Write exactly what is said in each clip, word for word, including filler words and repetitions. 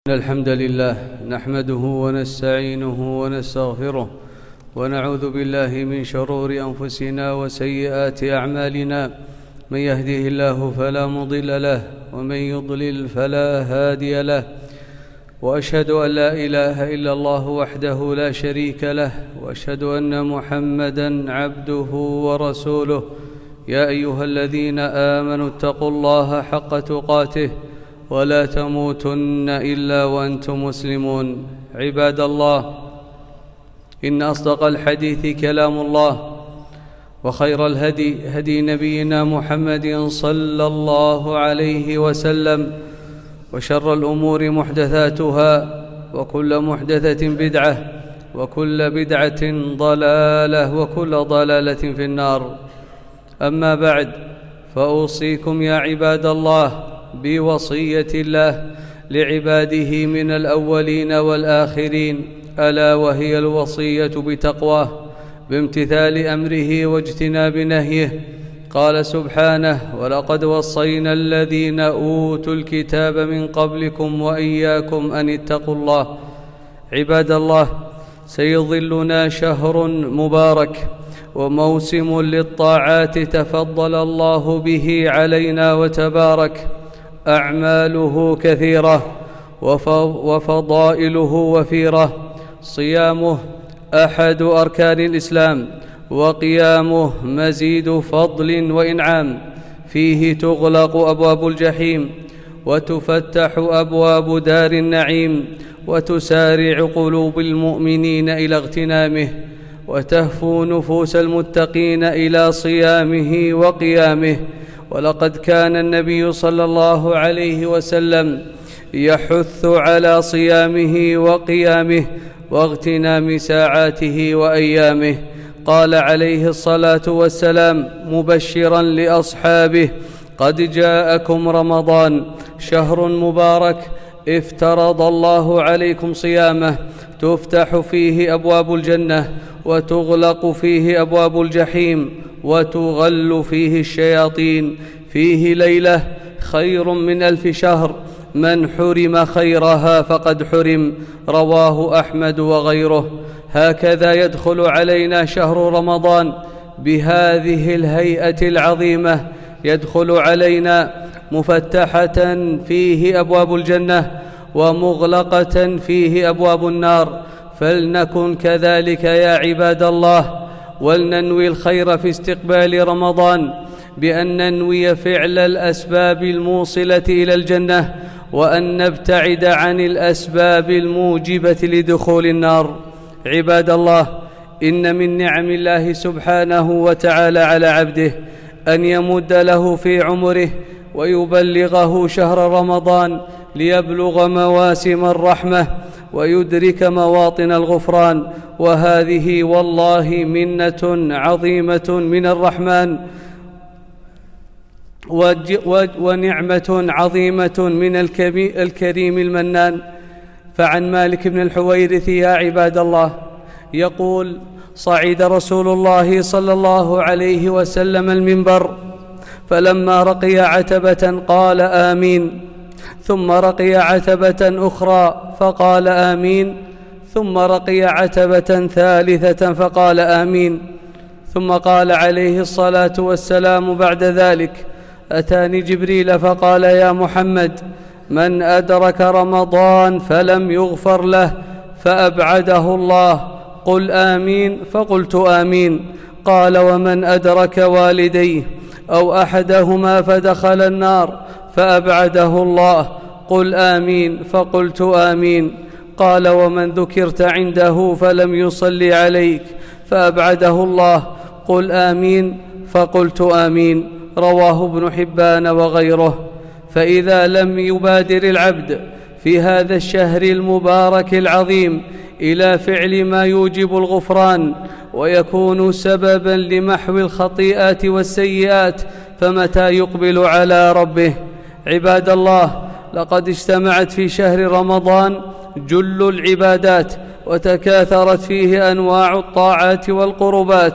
الحمد لله نحمده ونستعينه ونستغفره ونعوذ بالله من شرور أنفسنا وسيئات أعمالنا. من يهده الله فلا مضل له ومن يضلل فلا هادي له، وأشهد أن لا إله إلا الله وحده لا شريك له، وأشهد أن محمدًا عبده ورسوله. يا أيها الذين آمنوا اتقوا الله حق تقاته ولا تموتن إلا وأنتم مسلمون. عباد الله، إن أصدق الحديث كلام الله، وخير الهدي هدي نبينا محمد صلى الله عليه وسلم، وشر الأمور محدثاتها، وكل محدثة بدعة، وكل بدعة ضلالة، وكل ضلالة في النار. أما بعد، فأوصيكم يا عباد الله بوصية الله لعباده من الأولين والآخرين، ألا وهي الوصية بتقواه بامتثال أمره واجتناب نهيه. قال سبحانه: ولقد وصينا الذين أوتوا الكتاب من قبلكم وإياكم أن اتقوا الله. عباد الله، سيظلنا شهر مبارك وموسم للطاعات تفضل الله به علينا وتبارك. أعماله كثيرة وفضائله وفيرة. صيامه أحد أركان الإسلام، وقيامه مزيد فضل وإنعام. فيه تغلق أبواب الجحيم، وتفتح أبواب دار النعيم، وتسارع قلوب المؤمنين إلى اغتنامه، وتهفو نفوس المتقين إلى صيامه وقيامه. ولقد كان النبي صلى الله عليه وسلم يحث على صيامه وقيامه واغتنام ساعاته وأيامه. قال عليه الصلاة والسلام مبشرا لأصحابه: قد جاءكم رمضان، شهر مبارك افترض الله عليكم صيامه، تفتح فيه أبواب الجنة، وتغلق فيه أبواب الجحيم، وتغل فيه الشياطين. فيه ليلة خير من ألف شهر، من حرم خيرها فقد حرم. رواه أحمد وغيره. هكذا يدخل علينا شهر رمضان بهذه الهيئة العظيمة، يدخل علينا مفتحة فيه أبواب الجنة، ومغلقة فيه أبواب النار. فلنكن كذلك يا عباد الله، ولننوي الخير في استقبال رمضان بأن ننوي فعل الأسباب الموصلة إلى الجنة، وأن نبتعد عن الأسباب الموجبة لدخول النار. عباد الله، إن من نعم الله سبحانه وتعالى على عبده أن يمد له في عمره ويبلغه شهر رمضان ليبلغ مواسم الرحمة ويدرك مواطن الغفران. وهذه والله منة عظيمة من الرحمن، ونعمة عظيمة من الكريم المنان. فعن مالك بن الحويرث يا عباد الله يقول: صعد رسول الله صلى الله عليه وسلم المنبر، فلما رقي عتبة قال آمين، ثم رقي عتبة أخرى فقال آمين، ثم رقي عتبة ثالثة فقال آمين، ثم قال عليه الصلاة والسلام بعد ذلك: أتاني جبريل فقال: يا محمد، من أدرك رمضان فلم يغفر له فأبعده الله، قل آمين، فقلت آمين. قال: ومن أدرك والديه أو أحدهما فدخل النار فأبعده الله، قل آمين، فقلت آمين. قال: ومن ذكرت عنده فلم يصلي عليك فأبعده الله، قل آمين، فقلت آمين. رواه ابن حبان وغيره. فإذا لم يبادر العبد في هذا الشهر المبارك العظيم إلى فعل ما يوجب الغفران ويكون سببا لمحو الخطيئات والسيئات، فمتى يقبل على ربه؟ عباد الله، لقد اجتمعت في شهر رمضان جل العبادات، وتكاثرت فيه أنواع الطاعات والقربات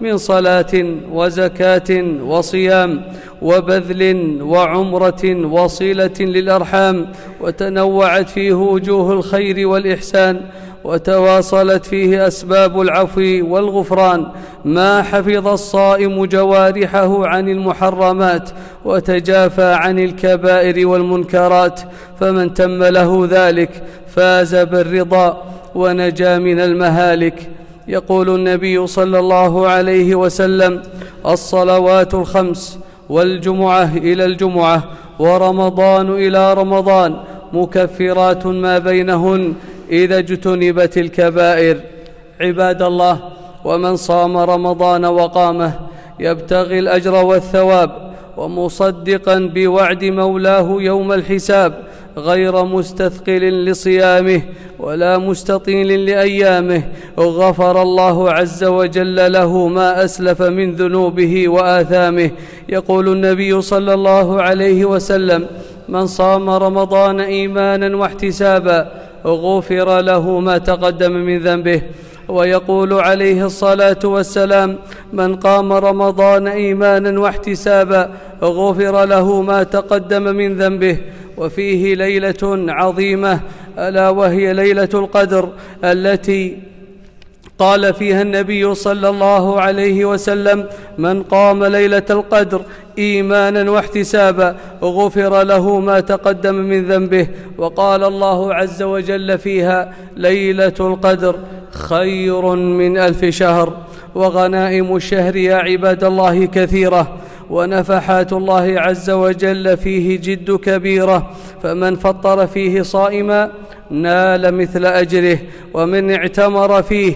من صلاة وزكاة وصيام وبذل وعمرة وصلة للأرحام، وتنوعت فيه وجوه الخير والإحسان، وتواصلت فيه أسباب العفو والغفران، ما حفظ الصائم جوارحه عن المحرمات وتجافى عن الكبائر والمنكرات، فمن تم له ذلك فاز بالرضا ونجا من المهالك. يقول النبي صلى الله عليه وسلم: الصلوات الخمس والجمعة إلى الجمعة ورمضان إلى رمضان مكفرات ما بينهن إذا اجتنبت الكبائر. عباد الله، ومن صام رمضان وقامه يبتغي الأجر والثواب ومصدقا بوعد مولاه يوم الحساب، غير مستثقل لصيامه ولا مستطيل لأيامه، غفر الله عز وجل له ما أسلف من ذنوبه وآثامه. يقول النبي صلى الله عليه وسلم: من صام رمضان إيمانا واحتسابا غفر له ما تقدم من ذنبه. ويقول عليه الصلاة والسلام: من قام رمضان إيمانا واحتسابا غفر له ما تقدم من ذنبه. وفيه ليلة عظيمة ألا وهي ليلة القدر، التي قال فيها النبي صلى الله عليه وسلم: من قام ليلة القدر إيمانا واحتسابا غفر له ما تقدم من ذنبه. وقال الله عز وجل فيها: ليلة القدر خير من ألف شهر. وغنائم الشهر يا عباد الله كثيرة، ونفحات الله عز وجل فيه جد كبيرة، فمن فطر فيه صائما نال مثل أجره، ومن اعتمر فيه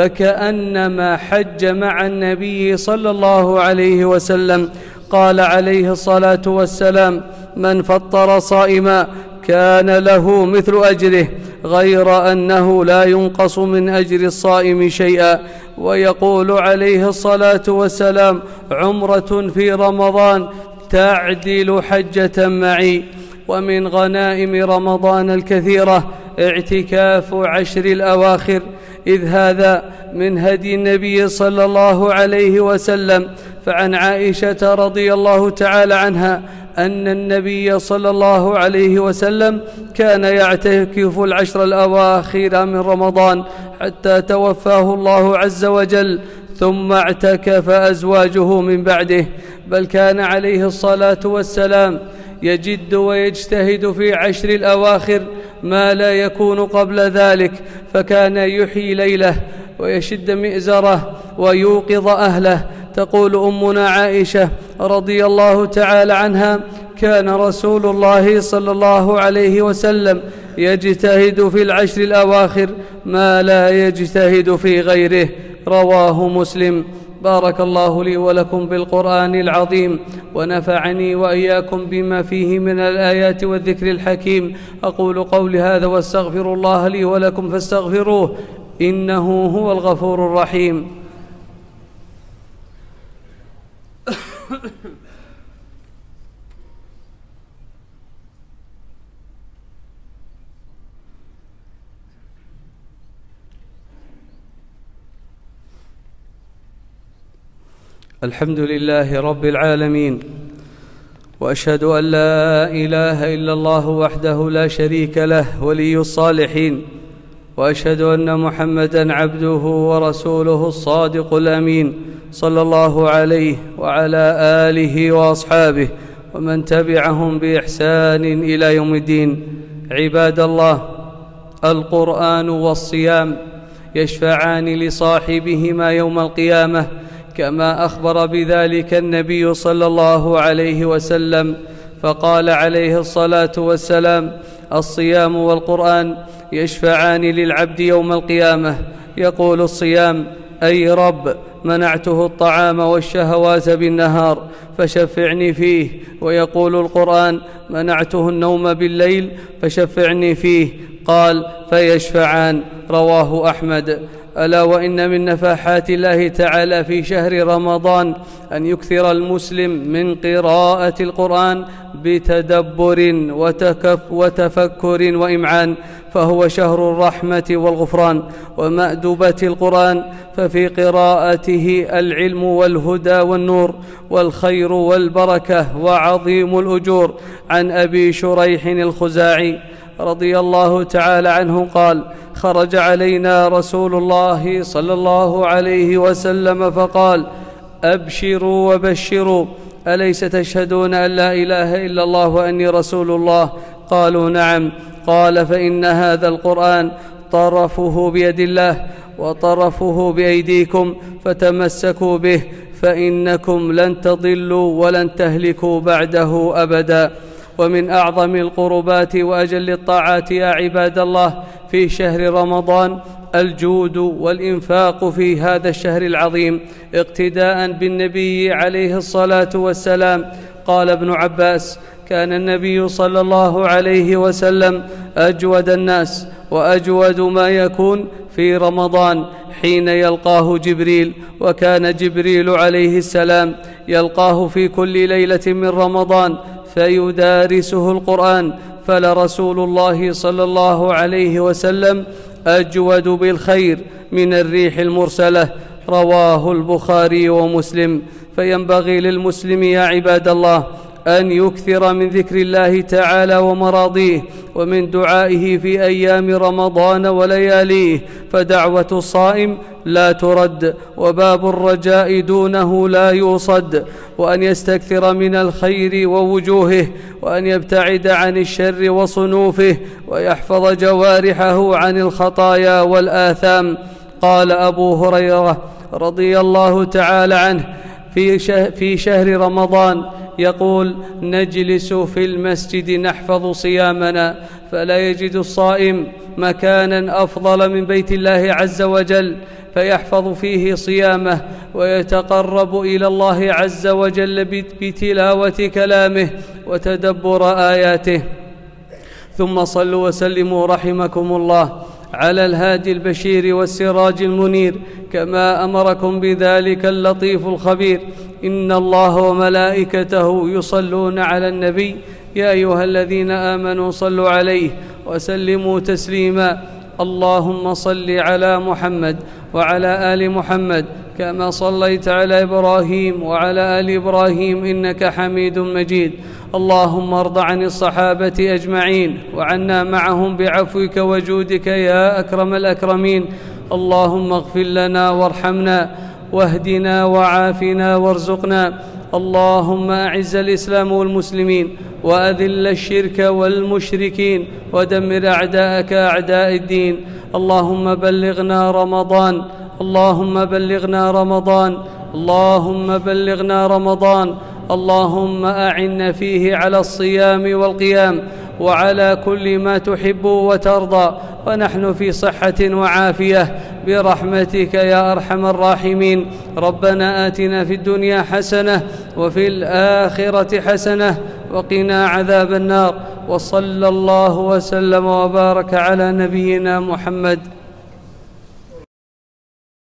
فكأنما حج مع النبي صلى الله عليه وسلم. قال عليه الصلاة والسلام: من فطر صائما كان له مثل أجره، غير أنه لا ينقص من أجر الصائم شيئا. ويقول عليه الصلاة والسلام: عمرة في رمضان تعدل حجة معي. ومن غنائم رمضان الكثيرة اعتكاف عشر الأواخر، إذ هذا من هدي النبي صلى الله عليه وسلم. فعن عائشة رضي الله تعالى عنها أن النبي صلى الله عليه وسلم كان يعتكف العشر الأواخر من رمضان حتى توفاه الله عز وجل، ثم اعتكف أزواجه من بعده، بل كان عليه الصلاة والسلام يجد ويجتهد في عشر الأواخر ما لا يكون قبل ذلك، فكان يحيي ليله ويشد مئزره ويوقظ أهله. تقول أمنا عائشة رضي الله تعالى عنها: كان رسول الله صلى الله عليه وسلم يجتهد في العشر الأواخر ما لا يجتهد في غيره. رواه مسلم. بارك الله لي ولكم بالقرآن العظيم، ونفعني وإياكم بما فيه من الآيات والذكر الحكيم. أقول قولي هذا واستغفر الله لي ولكم فاستغفروه، إنه هو الغفور الرحيم. الحمد لله رب العالمين، وأشهد أن لا إله إلا الله وحده لا شريك له ولي الصالحين، وأشهد أن محمدًا عبده ورسوله الصادق الأمين، صلى الله عليه وعلى آله وأصحابه ومن تبعهم بإحسان إلى يوم الدين. عباد الله، القرآن والصيام يشفعان لصاحبهما يوم القيامة، كما أخبر بذلك النبي صلى الله عليه وسلم، فقال عليه الصلاة والسلام: الصيام والقرآن يشفعان للعبد يوم القيامة. يقول الصيام: أي رب، منعته الطعام والشهوات بالنهار فشفعني فيه. ويقول القرآن: منعته النوم بالليل فشفعني فيه. قال: فيشفعان. رواه أحمد. ألا وإن من نفحات الله تعالى في شهر رمضان أن يكثر المسلم من قراءة القرآن بتدبر وتكف وتفكر وإمعان، فهو شهر الرحمة والغفران ومأدبة القرآن، ففي قراءته العلم والهدى والنور والخير والبركة وعظيم الأجور. عن أبي شريح الخزاعي رضي الله تعالى عنه قال: خرج علينا رسول الله صلى الله عليه وسلم فقال: أبشروا وبشروا، أليس تشهدون أن لا إله إلا الله وأني رسول الله؟ قالوا: نعم. قال: فإن هذا القرآن طرفه بيد الله وطرفه بأيديكم، فتمسكوا به فإنكم لن تضلوا ولن تهلكوا بعده أبدا. ومن أعظم القربات وأجل الطاعات يا عباد الله في شهر رمضان الجود والإنفاق في هذا الشهر العظيم، اقتداء بالنبي عليه الصلاة والسلام. قال ابن عباس: كان النبي صلى الله عليه وسلم أجود الناس وأجود ما يكون في رمضان حين يلقاه جبريل، وكان جبريل عليه السلام يلقاه في كل ليلة من رمضان فيدارسه القرآن، فلرسول الله صلى الله عليه وسلم أجود بالخير من الريح المرسلة. رواه البخاري ومسلم. فينبغي للمسلم يا عباد الله أن يكثر من ذكر الله تعالى ومراضيه ومن دعائه في أيام رمضان ولياليه، فدعوة الصائم لا ترد وباب الرجاء دونه لا يوصد، وأن يستكثر من الخير ووجوهه، وأن يبتعد عن الشر وصنوفه، ويحفظ جوارحه عن الخطايا والآثام. قال أبو هريرة رضي الله تعالى عنه في شهر رمضان يقول: نجلس في المسجد نحفظ صيامنا، فلا يجد الصائم مكانا أفضل من بيت الله عز وجل فيحفظ فيه صيامه ويتقرب إلى الله عز وجل بتلاوة كلامه وتدبر آياته. ثم صلوا وسلموا رحمكم الله على الهادي البشير والسراج المنير، كما أمركم بذلك اللطيف الخبير: إن الله وملائكته يصلون على النبي، يا أيها الذين آمنوا صلوا عليه وسلموا تسليما. اللهم صل على محمد وعلى آل محمد كما صليت على إبراهيم وعلى آل إبراهيم إنك حميد مجيد. اللهم ارض عن الصحابة أجمعين وعنا معهم بعفوك وجودك يا أكرم الأكرمين. اللهم اغفر لنا وارحمنا واهدنا وعافنا وارزقنا. اللهم أعز الإسلام والمسلمين وأذل الشرك والمشركين ودمر أعداءك أعداء الدين. اللهم بلغنا رمضان، اللهم بلغنا رمضان، اللهم بلغنا رمضان. اللهم أعنا فيه على الصيام والقيام وعلى كل ما تحب وترضى، ونحن في صحة وعافية برحمتك يا أرحم الراحمين. ربنا آتنا في الدنيا حسنة وفي الآخرة حسنة وقنا عذاب النار. وصلى الله وسلم وبارك على نبينا محمد.